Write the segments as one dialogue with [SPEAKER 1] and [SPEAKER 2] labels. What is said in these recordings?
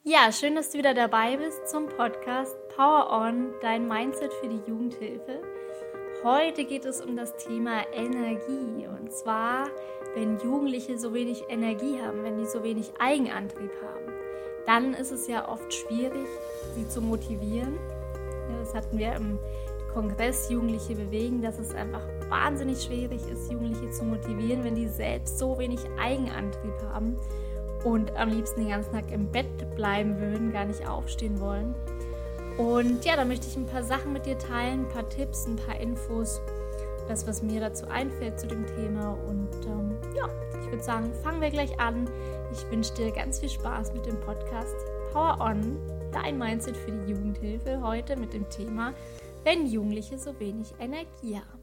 [SPEAKER 1] Ja, schön, dass du wieder dabei bist zum Podcast Power On, dein Mindset für die Jugendhilfe. Heute geht es um das Thema Energie. Und zwar, wenn Jugendliche so wenig Energie haben, wenn die so wenig Eigenantrieb haben, dann ist es ja oft schwierig, sie zu motivieren. Ja, das hatten wir im Kongress Jugendliche bewegen, dass es einfach wahnsinnig schwierig ist, Jugendliche zu motivieren, wenn die selbst so wenig Eigenantrieb haben und am liebsten den ganzen Tag im Bett bleiben würden, gar nicht aufstehen wollen. Und ja, da möchte ich ein paar Sachen mit dir teilen, ein paar Tipps, ein paar Infos, das, was mir dazu einfällt zu dem Thema. Und ich würde sagen, fangen wir gleich an. Ich wünsche dir ganz viel Spaß mit dem Podcast Power On, dein Mindset für die Jugendhilfe, heute mit dem Thema, wenn Jugendliche so wenig Energie haben.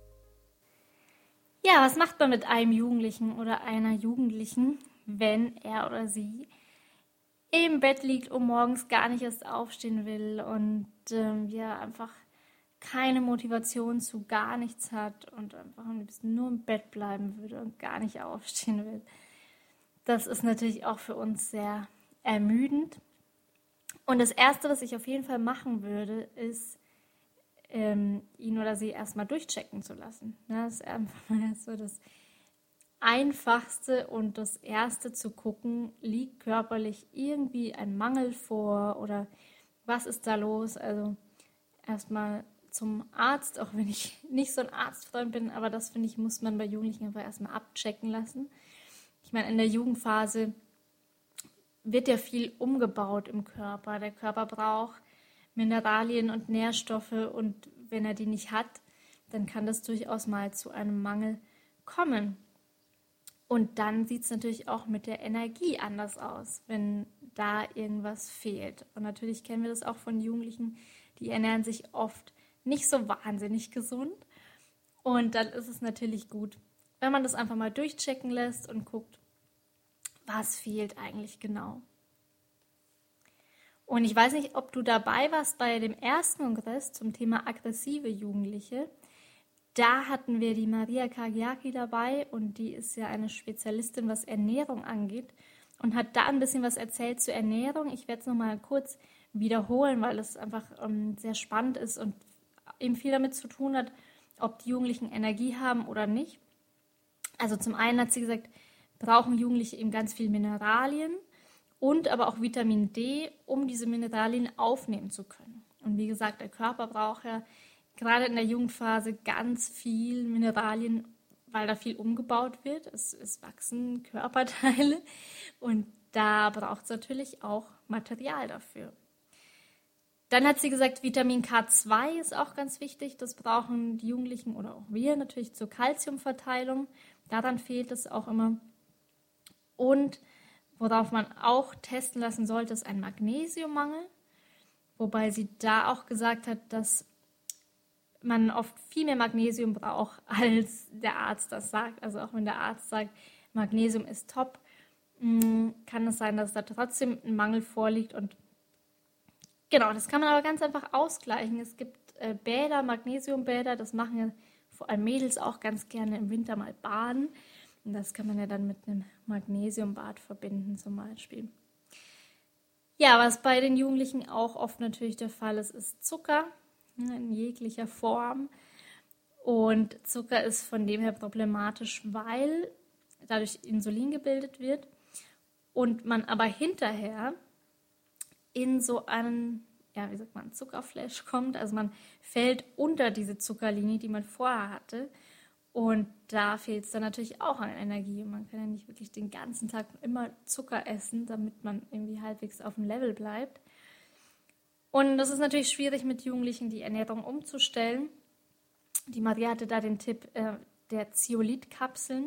[SPEAKER 1] Ja, was macht man mit einem Jugendlichen oder einer Jugendlichen, wenn er oder sie im Bett liegt und morgens gar nicht erst aufstehen will und einfach keine Motivation zu gar nichts hat und einfach am liebsten nur im Bett bleiben würde und gar nicht aufstehen will? Das ist natürlich auch für uns sehr ermüdend. Und das Erste, was ich auf jeden Fall machen würde, ist, ihn oder sie erstmal durchchecken zu lassen. Ja, das ist einfach mal so das Einfachste und das Erste zu gucken, liegt körperlich irgendwie ein Mangel vor oder was ist da los? Also erstmal zum Arzt, auch wenn ich nicht so ein Arztfreund bin, aber das, finde ich, muss man bei Jugendlichen einfach erstmal abchecken lassen. Ich meine, in der Jugendphase wird ja viel umgebaut im Körper. Der Körper braucht Mineralien und Nährstoffe und wenn er die nicht hat, dann kann das durchaus mal zu einem Mangel kommen. Und dann sieht es natürlich auch mit der Energie anders aus, wenn da irgendwas fehlt. Und natürlich kennen wir das auch von Jugendlichen, die ernähren sich oft nicht so wahnsinnig gesund. Und dann ist es natürlich gut, wenn man das einfach mal durchchecken lässt und guckt, was fehlt eigentlich genau. Und ich weiß nicht, ob du dabei warst bei dem ersten Kongress zum Thema aggressive Jugendliche. Da hatten wir die Maria Kagiaki dabei und die ist ja eine Spezialistin, was Ernährung angeht und hat da ein bisschen was erzählt zur Ernährung. Ich werde es nochmal kurz wiederholen, weil es einfach sehr spannend ist und eben viel damit zu tun hat, ob die Jugendlichen Energie haben oder nicht. Also zum einen hat sie gesagt, brauchen Jugendliche eben ganz viel Mineralien und aber auch Vitamin D, um diese Mineralien aufnehmen zu können. Und wie gesagt, der Körper braucht ja gerade in der Jugendphase ganz viel Mineralien, weil da viel umgebaut wird. Es wachsen Körperteile und da braucht es natürlich auch Material dafür. Dann hat sie gesagt, Vitamin K2 ist auch ganz wichtig. Das brauchen die Jugendlichen oder auch wir natürlich zur Kalziumverteilung. Daran fehlt es auch immer. Und worauf man auch testen lassen sollte, ist ein Magnesiummangel. Wobei sie da auch gesagt hat, dass man oft viel mehr Magnesium braucht, als der Arzt das sagt. Also auch wenn der Arzt sagt, Magnesium ist top, kann es sein, dass da trotzdem ein Mangel vorliegt. Und genau, das kann man aber ganz einfach ausgleichen. Es gibt Bäder, Magnesiumbäder, das machen ja vor allem Mädels auch ganz gerne im Winter mal baden. Und das kann man ja dann mit einem Magnesiumbad verbinden zum Beispiel. Ja, was bei den Jugendlichen auch oft natürlich der Fall ist, ist Zucker in jeglicher Form. Und Zucker ist von dem her problematisch, weil dadurch Insulin gebildet wird und man aber hinterher in so einen, Zuckerflash kommt. Also man fällt unter diese Zuckerlinie, die man vorher hatte. Und da fehlt es dann natürlich auch an Energie. Und man kann ja nicht wirklich den ganzen Tag immer Zucker essen, damit man irgendwie halbwegs auf dem Level bleibt. Und das ist natürlich schwierig mit Jugendlichen, die Ernährung umzustellen. Die Maria hatte da den Tipp der Zeolit-Kapseln.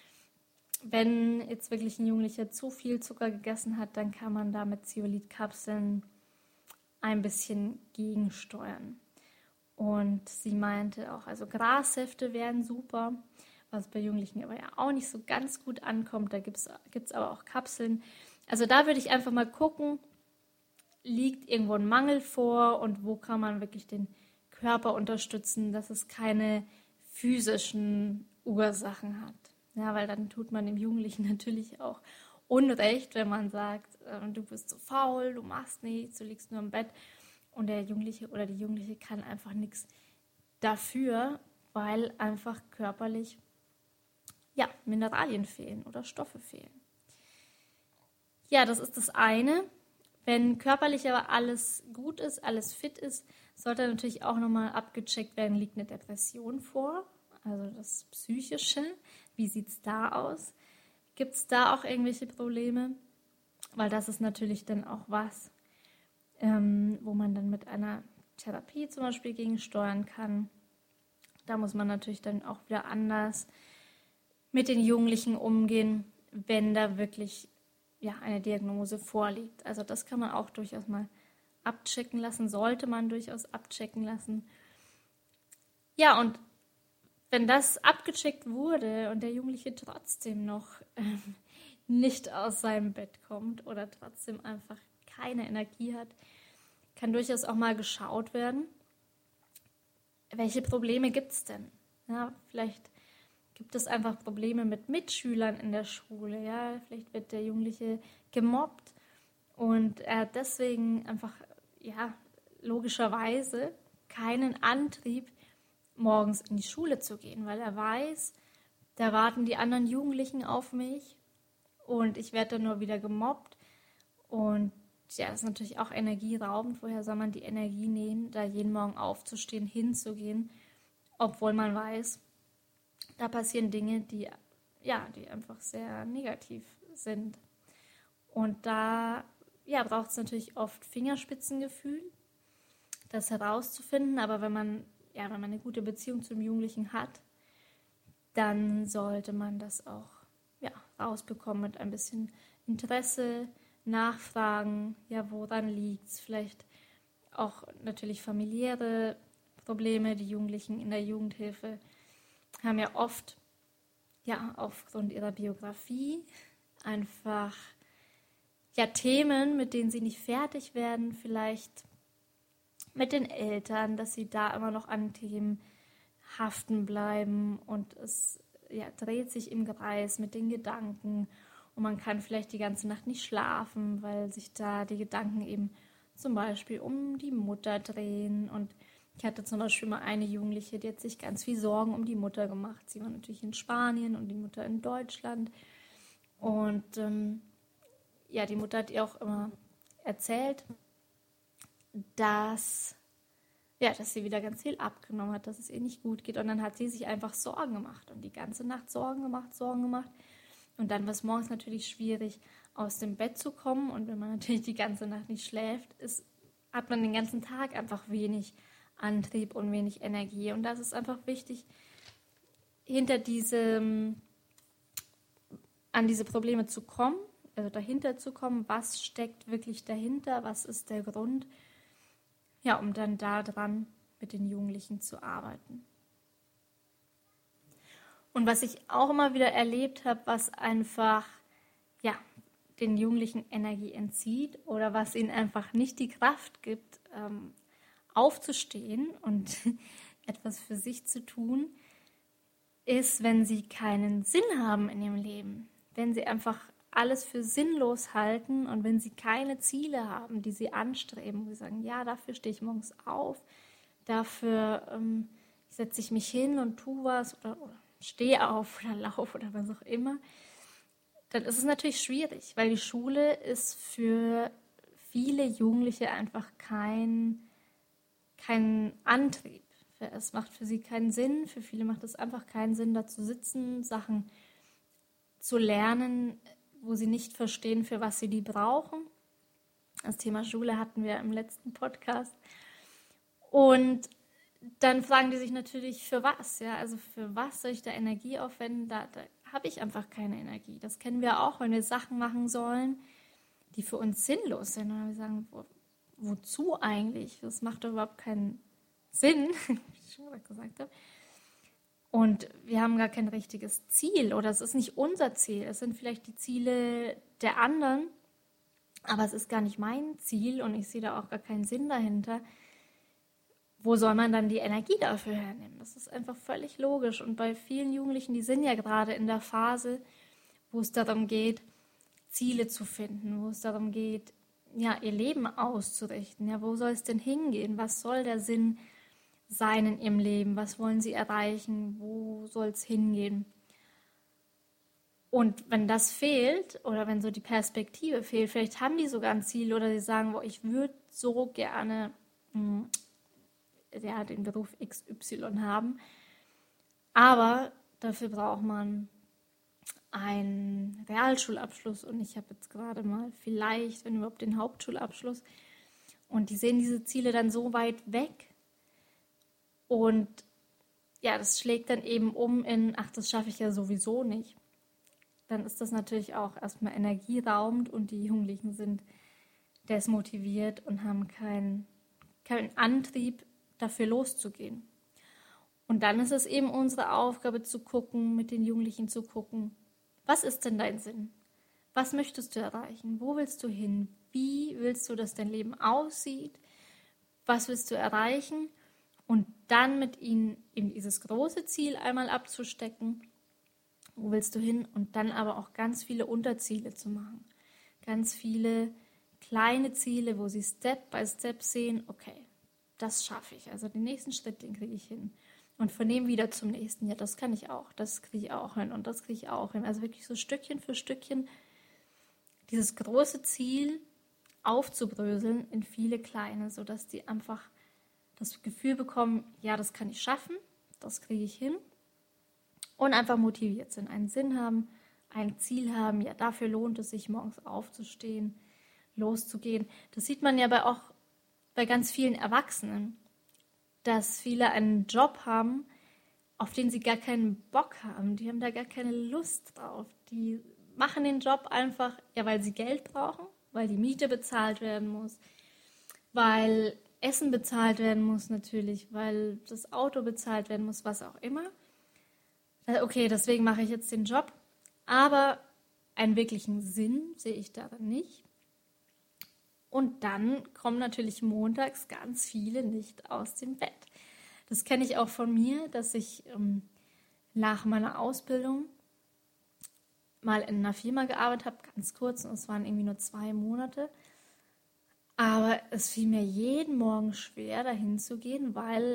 [SPEAKER 1] Wenn jetzt wirklich ein Jugendlicher zu viel Zucker gegessen hat, dann kann man da mit Zeolit-Kapseln ein bisschen gegensteuern. Und sie meinte auch, also Grassäfte wären super, was bei Jugendlichen aber ja auch nicht so ganz gut ankommt. Da gibt's aber auch Kapseln. Also da würde ich einfach mal gucken, liegt irgendwo ein Mangel vor und wo kann man wirklich den Körper unterstützen, dass es keine physischen Ursachen hat. Ja, weil dann tut man dem Jugendlichen natürlich auch Unrecht, wenn man sagt, du bist so faul, du machst nichts, du liegst nur im Bett. Und der Jugendliche oder die Jugendliche kann einfach nichts dafür, weil einfach körperlich Mineralien fehlen oder Stoffe fehlen. Ja, das ist das eine. Wenn körperlich aber alles gut ist, alles fit ist, sollte natürlich auch nochmal abgecheckt werden, liegt eine Depression vor, also das Psychische. Wie sieht es da aus? Gibt es da auch irgendwelche Probleme? Weil das ist natürlich dann auch was, wo man dann mit einer Therapie zum Beispiel gegensteuern kann. Da muss man natürlich dann auch wieder anders mit den Jugendlichen umgehen, wenn da wirklich eine Diagnose vorliegt. Also das kann man auch durchaus mal abchecken lassen, sollte man durchaus abchecken lassen. Ja, und wenn das abgecheckt wurde und der Jugendliche trotzdem noch nicht aus seinem Bett kommt oder trotzdem einfach keine Energie hat, kann durchaus auch mal geschaut werden, welche Probleme gibt es denn? Ja, vielleicht gibt es einfach Probleme mit Mitschülern in der Schule. Ja? Vielleicht wird der Jugendliche gemobbt und er hat deswegen einfach, logischerweise keinen Antrieb, morgens in die Schule zu gehen, weil er weiß, da warten die anderen Jugendlichen auf mich und ich werde dann nur wieder gemobbt. Und das ist natürlich auch energieraubend. Woher soll man die Energie nehmen, da jeden Morgen aufzustehen, hinzugehen, obwohl man weiß, da passieren Dinge, die einfach sehr negativ sind. Und da braucht es natürlich oft Fingerspitzengefühl, das herauszufinden. Aber wenn man eine gute Beziehung zum Jugendlichen hat, dann sollte man das auch rausbekommen mit ein bisschen Interesse, nachfragen, woran liegt es, vielleicht auch natürlich familiäre Probleme. Die Jugendlichen in der Jugendhilfe haben ja oft, aufgrund ihrer Biografie einfach Themen, mit denen sie nicht fertig werden, vielleicht mit den Eltern, dass sie da immer noch an Themen haften bleiben und es dreht sich im Kreis mit den Gedanken und man kann vielleicht die ganze Nacht nicht schlafen, weil sich da die Gedanken eben zum Beispiel um die Mutter drehen. Und ich hatte zum Beispiel mal eine Jugendliche, die hat sich ganz viel Sorgen um die Mutter gemacht. Sie war natürlich in Spanien und die Mutter in Deutschland. Und die Mutter hat ihr auch immer erzählt, dass sie wieder ganz viel abgenommen hat, dass es ihr nicht gut geht. Und dann hat sie sich einfach Sorgen gemacht und die ganze Nacht Sorgen gemacht. Und dann war es morgens natürlich schwierig, aus dem Bett zu kommen. Und wenn man natürlich die ganze Nacht nicht schläft, hat man den ganzen Tag einfach wenig Antrieb und wenig Energie. Und das ist einfach wichtig, an diese Probleme zu kommen, also dahinter zu kommen, was steckt wirklich dahinter, was ist der Grund, um dann daran mit den Jugendlichen zu arbeiten. Und was ich auch immer wieder erlebt habe, was einfach den Jugendlichen Energie entzieht oder was ihnen einfach nicht die Kraft gibt, aufzustehen und etwas für sich zu tun, ist, wenn sie keinen Sinn haben in ihrem Leben. Wenn sie einfach alles für sinnlos halten und wenn sie keine Ziele haben, die sie anstreben, wo sie sagen, dafür stehe ich morgens auf, dafür setze ich mich hin und tue was oder stehe auf oder laufe oder was auch immer, dann ist es natürlich schwierig, weil die Schule ist für viele Jugendliche einfach kein Antrieb. Es macht für sie keinen Sinn, für viele macht es einfach keinen Sinn, da zu sitzen, Sachen zu lernen, wo sie nicht verstehen, für was sie die brauchen. Das Thema Schule hatten wir im letzten Podcast. Und dann fragen die sich natürlich, für was? Also für was soll ich da Energie aufwenden? Da habe ich einfach keine Energie. Das kennen wir auch, wenn wir Sachen machen sollen, die für uns sinnlos sind. Und wir sagen, wozu eigentlich? Das macht doch überhaupt keinen Sinn, wie ich schon mal gesagt habe. Und wir haben gar kein richtiges Ziel oder es ist nicht unser Ziel. Es sind vielleicht die Ziele der anderen, aber es ist gar nicht mein Ziel und ich sehe da auch gar keinen Sinn dahinter. Wo soll man dann die Energie dafür hernehmen? Das ist einfach völlig logisch. Und bei vielen Jugendlichen, die sind ja gerade in der Phase, wo es darum geht, Ziele zu finden, wo es darum geht, ja, ihr Leben auszurichten. Ja, wo soll es denn hingehen? Was soll der Sinn sein in ihrem Leben? Was wollen sie erreichen? Wo soll es hingehen? Und wenn das fehlt oder wenn so die Perspektive fehlt, vielleicht haben die sogar ein Ziel oder sie sagen, boah, ich würde so gerne den Beruf XY haben, aber dafür braucht man einen Realschulabschluss und ich habe jetzt gerade mal vielleicht, wenn überhaupt, den Hauptschulabschluss und die sehen diese Ziele dann so weit weg und ja, das schlägt dann eben um in, ach, das schaffe ich ja sowieso nicht. Dann ist das natürlich auch erstmal energieraubend und die Jugendlichen sind desmotiviert und haben keinen Antrieb, dafür loszugehen. Und dann ist es eben unsere Aufgabe zu gucken, mit den Jugendlichen zu gucken, was ist denn dein Sinn? Was möchtest du erreichen? Wo willst du hin? Wie willst du, dass dein Leben aussieht? Was willst du erreichen? Und dann mit ihnen eben dieses große Ziel einmal abzustecken. Wo willst du hin? Und dann aber auch ganz viele Unterziele zu machen. Ganz viele kleine Ziele, wo sie Step by Step sehen, okay, das schaffe ich. Also den nächsten Schritt, den kriege ich hin. Und von dem wieder zum nächsten. Ja, das kann ich auch. Das kriege ich auch hin. Und das kriege ich auch hin. Also wirklich so Stückchen für Stückchen dieses große Ziel aufzubröseln in viele kleine, sodass die einfach das Gefühl bekommen, ja, das kann ich schaffen. Das kriege ich hin. Und einfach motiviert sind, einen Sinn haben, ein Ziel haben. Ja, dafür lohnt es sich, morgens aufzustehen, loszugehen. Das sieht man ja auch bei ganz vielen Erwachsenen, dass viele einen Job haben, auf den sie gar keinen Bock haben. Die haben da gar keine Lust drauf. Die machen den Job einfach, ja, weil sie Geld brauchen, weil die Miete bezahlt werden muss, weil Essen bezahlt werden muss natürlich, weil das Auto bezahlt werden muss, was auch immer. Okay, deswegen mache ich jetzt den Job, aber einen wirklichen Sinn sehe ich darin nicht. Und dann kommen natürlich montags ganz viele nicht aus dem Bett. Das kenne ich auch von mir, dass ich nach meiner Ausbildung mal in einer Firma gearbeitet habe, ganz kurz, und es waren irgendwie nur 2 Monate. Aber es fiel mir jeden Morgen schwer, dahin zu gehen,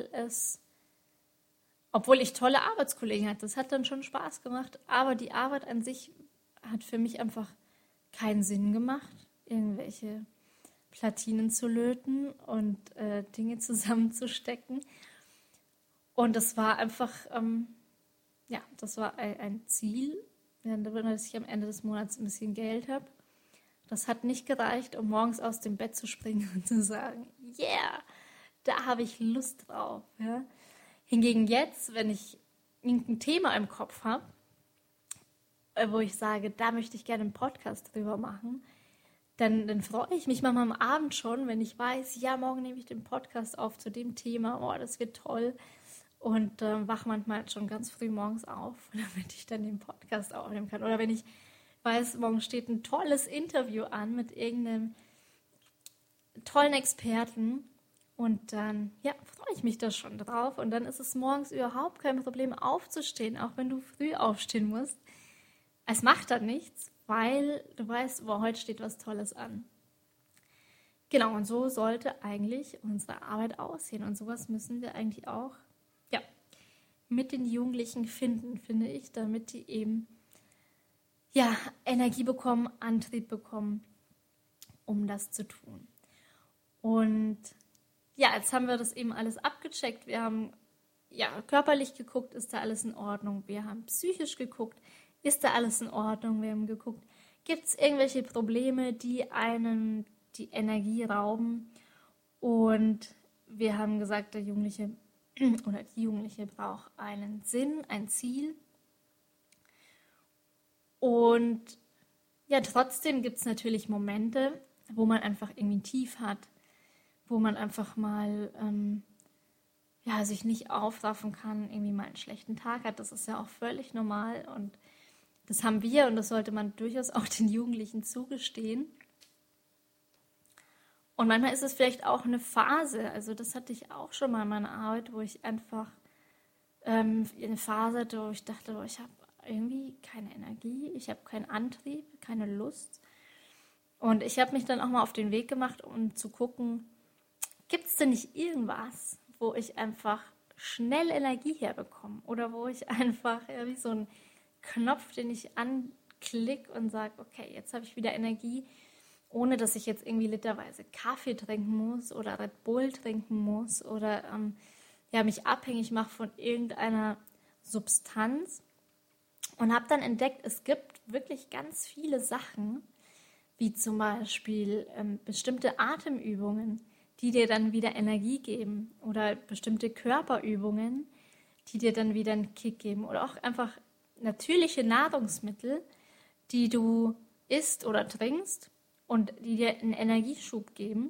[SPEAKER 1] obwohl ich tolle Arbeitskollegen hatte, das hat dann schon Spaß gemacht, aber die Arbeit an sich hat für mich einfach keinen Sinn gemacht, irgendwelche Platinen zu löten und Dinge zusammenzustecken. Und das war einfach, das war ein Ziel, dass ich am Ende des Monats ein bisschen Geld habe. Das hat nicht gereicht, um morgens aus dem Bett zu springen und zu sagen, yeah, da habe ich Lust drauf. Ja? Hingegen jetzt, wenn ich irgendein Thema im Kopf habe, wo ich sage, da möchte ich gerne einen Podcast drüber machen, dann freue ich mich manchmal am Abend schon, wenn ich weiß, ja, morgen nehme ich den Podcast auf zu dem Thema, oh, das wird toll. Und wache manchmal schon ganz früh morgens auf, damit ich dann den Podcast aufnehmen kann. Oder wenn ich weiß, morgen steht ein tolles Interview an mit irgendeinem tollen Experten und dann, ja, freue ich mich da schon drauf. Und dann ist es morgens überhaupt kein Problem aufzustehen, auch wenn du früh aufstehen musst. Es macht dann nichts, weil du weißt, boah, heute steht was Tolles an. Genau, und so sollte eigentlich unsere Arbeit aussehen. Und sowas müssen wir eigentlich auch mit den Jugendlichen finden, finde ich, damit die eben Energie bekommen, Antrieb bekommen, um das zu tun. Und jetzt haben wir das eben alles abgecheckt. Wir haben körperlich geguckt, ist da alles in Ordnung. Wir haben psychisch geguckt, ist da alles in Ordnung. Wir haben geguckt, gibt es irgendwelche Probleme, die einen die Energie rauben. Und wir haben gesagt, der Jugendliche oder die Jugendliche braucht einen Sinn, ein Ziel. Und trotzdem gibt es natürlich Momente, wo man einfach irgendwie ein Tief hat, wo man einfach mal sich nicht aufraffen kann, irgendwie mal einen schlechten Tag hat. Das ist ja auch völlig normal und das haben wir und das sollte man durchaus auch den Jugendlichen zugestehen. Und manchmal ist es vielleicht auch eine Phase, also das hatte ich auch schon mal in meiner Arbeit, wo ich einfach eine Phase hatte, wo ich dachte, ich habe irgendwie keine Energie, ich habe keinen Antrieb, keine Lust. Und ich habe mich dann auch mal auf den Weg gemacht, um zu gucken, gibt es denn nicht irgendwas, wo ich einfach schnell Energie herbekomme oder wo ich einfach wie so ein Knopf, den ich anklicke und sage, okay, jetzt habe ich wieder Energie, ohne dass ich jetzt irgendwie literweise Kaffee trinken muss oder Red Bull trinken muss oder mich abhängig mache von irgendeiner Substanz. Und habe dann entdeckt, es gibt wirklich ganz viele Sachen, wie zum Beispiel bestimmte Atemübungen, die dir dann wieder Energie geben oder bestimmte Körperübungen, die dir dann wieder einen Kick geben oder auch einfach natürliche Nahrungsmittel, die du isst oder trinkst und die dir einen Energieschub geben.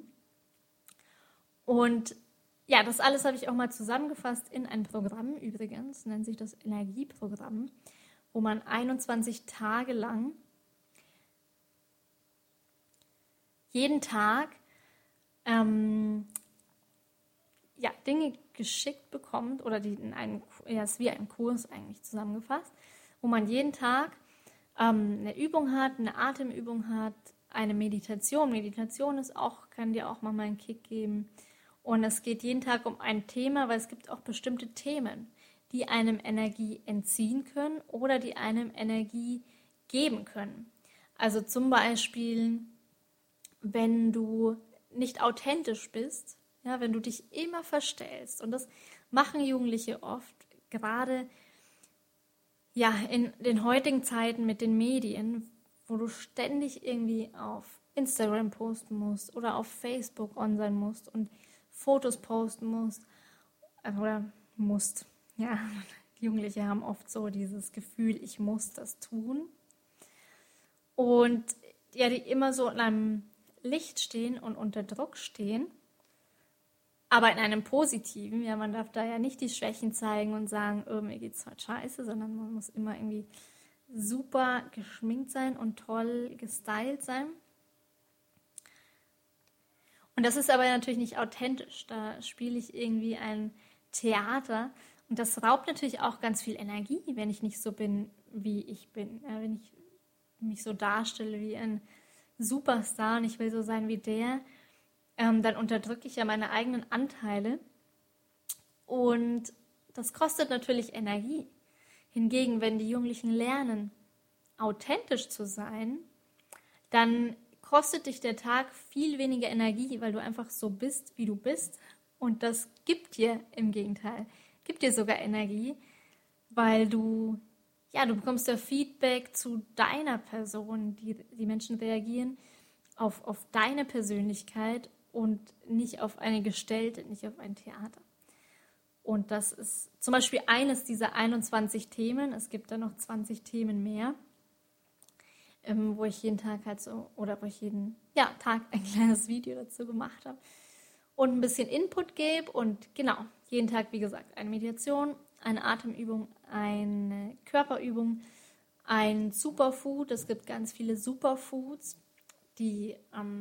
[SPEAKER 1] Und ja, das alles habe ich auch mal zusammengefasst in ein Programm übrigens, nennt sich das Energieprogramm, wo man 21 Tage lang jeden Tag Dinge geschickt bekommt oder die in einen, ist wie ein Kurs eigentlich zusammengefasst, wo man jeden Tag eine Übung hat, eine Atemübung hat, eine Meditation. Meditation kann dir auch mal einen Kick geben. Und es geht jeden Tag um ein Thema, weil es gibt auch bestimmte Themen, die einem Energie entziehen können oder die einem Energie geben können. Also zum Beispiel, wenn du nicht authentisch bist, ja, wenn du dich immer verstellst, und das machen Jugendliche oft, gerade in den heutigen Zeiten mit den Medien, wo du ständig irgendwie auf Instagram posten musst oder auf Facebook on sein musst und Fotos posten musst oder musst. Ja, Jugendliche haben oft so dieses Gefühl, ich muss das tun. Und ja, die immer so in einem Licht stehen und unter Druck stehen, aber in einem positiven. Ja, man darf da ja nicht die Schwächen zeigen und sagen, mir geht's heute scheiße, sondern man muss immer irgendwie super geschminkt sein und toll gestylt sein. Und das ist aber natürlich nicht authentisch. Da spiele ich irgendwie ein Theater. Und das raubt natürlich auch ganz viel Energie, wenn ich nicht so bin, wie ich bin. Ja, wenn ich mich so darstelle wie ein Superstar und ich will so sein wie der, dann unterdrücke ich ja meine eigenen Anteile. Und das kostet natürlich Energie. Hingegen, wenn die Jugendlichen lernen, authentisch zu sein, dann kostet dich der Tag viel weniger Energie, weil du einfach so bist, wie du bist. Und das gibt dir im Gegenteil, gibt dir sogar Energie, weil du bekommst ja Feedback zu deiner Person. Die Menschen reagieren auf deine Persönlichkeit und nicht auf eine Gestellte, nicht auf ein Theater. Und das ist zum Beispiel eines dieser 21 Themen. Es gibt da noch 20 Themen mehr, wo ich jeden Tag wo ich jeden Tag ein kleines Video dazu gemacht habe und ein bisschen Input gebe. Und genau, jeden Tag, wie gesagt, eine Meditation, eine Atemübung, eine Körperübung, ein Superfood. Es gibt ganz viele Superfoods, die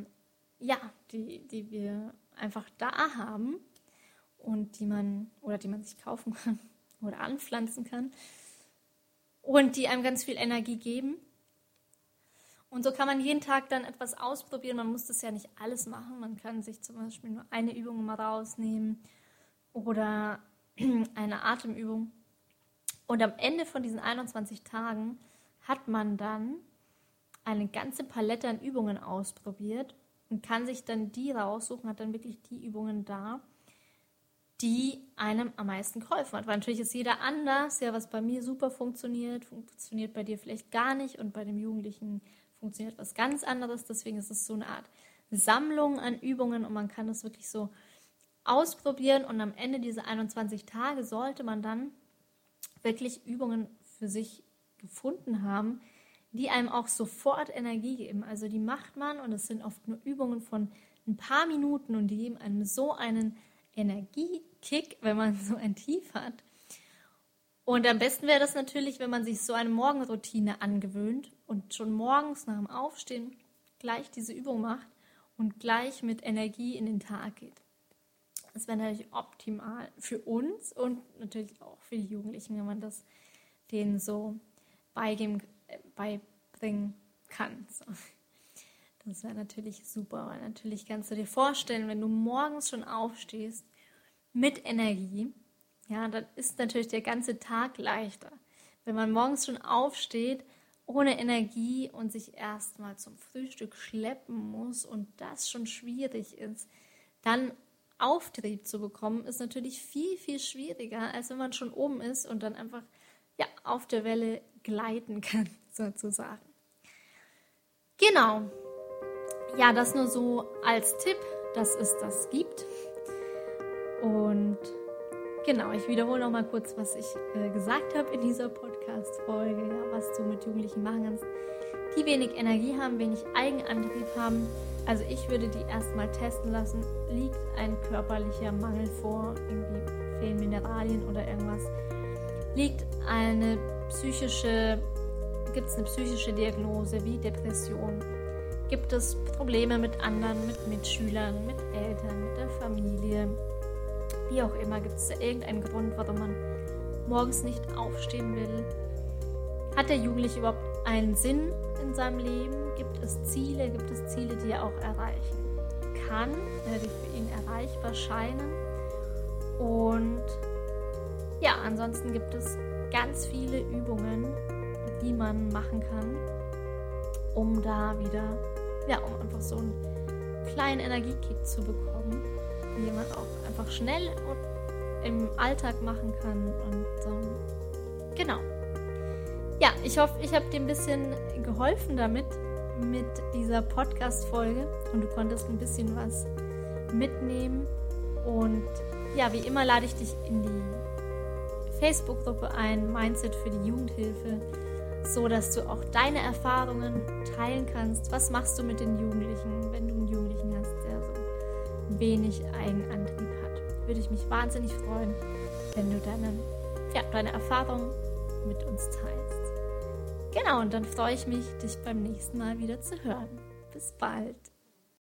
[SPEAKER 1] wir einfach da haben und die man sich kaufen kann oder anpflanzen kann und die einem ganz viel Energie geben. Und so kann man jeden Tag dann etwas ausprobieren. Man muss das ja nicht alles machen. Man kann sich zum Beispiel nur eine Übung mal rausnehmen oder eine Atemübung. Und am Ende von diesen 21 Tagen hat man dann eine ganze Palette an Übungen ausprobiert und kann sich dann die raussuchen, hat dann wirklich die Übungen da, die einem am meisten geholfen hat. Weil natürlich ist jeder anders. Ja, was bei mir super funktioniert bei dir vielleicht gar nicht und bei dem Jugendlichen funktioniert was ganz anderes. Deswegen ist es so eine Art Sammlung an Übungen und man kann das wirklich so ausprobieren. Und am Ende dieser 21 Tage sollte man dann wirklich Übungen für sich gefunden haben, die einem auch sofort Energie geben. Also die macht man und es sind oft nur Übungen von ein paar Minuten und die geben einem so einen Energiekick, wenn man so ein Tief hat. Und am besten wäre das natürlich, wenn man sich so eine Morgenroutine angewöhnt und schon morgens nach dem Aufstehen gleich diese Übung macht und gleich mit Energie in den Tag geht. Das wäre natürlich optimal für uns und natürlich auch für die Jugendlichen, wenn man das denen so beibringen kann. So. Das wäre natürlich super, weil natürlich kannst du dir vorstellen, wenn du morgens schon aufstehst mit Energie, ja, dann ist natürlich der ganze Tag leichter. Wenn man morgens schon aufsteht ohne Energie und sich erstmal zum Frühstück schleppen muss und das schon schwierig ist, dann Auftrieb zu bekommen, ist natürlich viel, viel schwieriger, als wenn man schon oben ist und dann einfach auf der Welle gleiten kann, sozusagen. Genau. Ja, das nur so als Tipp, dass es das gibt. Und genau, ich wiederhole noch mal kurz, was ich gesagt habe in dieser Podcast-Folge, ja, was du mit Jugendlichen machen kannst, die wenig Energie haben, wenig Eigenantrieb haben. Also ich würde die erstmal testen lassen, liegt ein körperlicher Mangel vor, irgendwie fehlen Mineralien oder irgendwas, gibt es eine psychische Diagnose wie Depression, gibt es Probleme mit anderen, mit Mitschülern, mit Eltern, mit der Familie, wie auch immer, gibt es da irgendeinen Grund, warum man morgens nicht aufstehen will? Hat der Jugendliche überhaupt einen Sinn in seinem Leben? Gibt es Ziele, die er auch erreichen kann, die für ihn erreichbar scheinen? Und ja, ansonsten gibt es ganz viele Übungen, die man machen kann, um da wieder, um einfach so einen kleinen Energiekick zu bekommen, die man auch einfach schnell im Alltag machen kann. Und genau. Ja, ich hoffe, ich habe dir ein bisschen geholfen damit, mit dieser Podcast-Folge, und du konntest ein bisschen was mitnehmen. Und ja, wie immer lade ich dich in die Facebook-Gruppe ein, Mindset für die Jugendhilfe, so dass du auch deine Erfahrungen teilen kannst. Was machst du mit den Jugendlichen, wenn du einen Jugendlichen hast, der so wenig Eigenantrieb hat? Würde ich mich wahnsinnig freuen, wenn du deine Erfahrungen mit uns teilst. Genau, und dann freue ich mich, dich beim nächsten Mal wieder zu hören. Bis bald.